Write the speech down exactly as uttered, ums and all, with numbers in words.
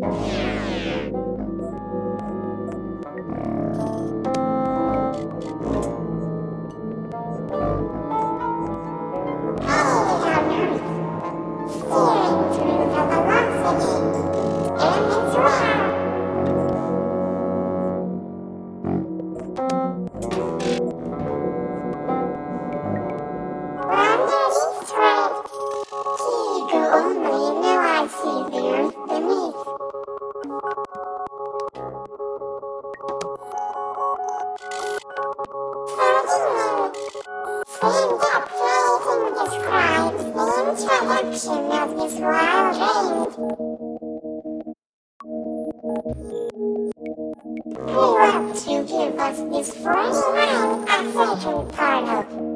Introduction of this wild range. We want to give us this forty-nine a second part of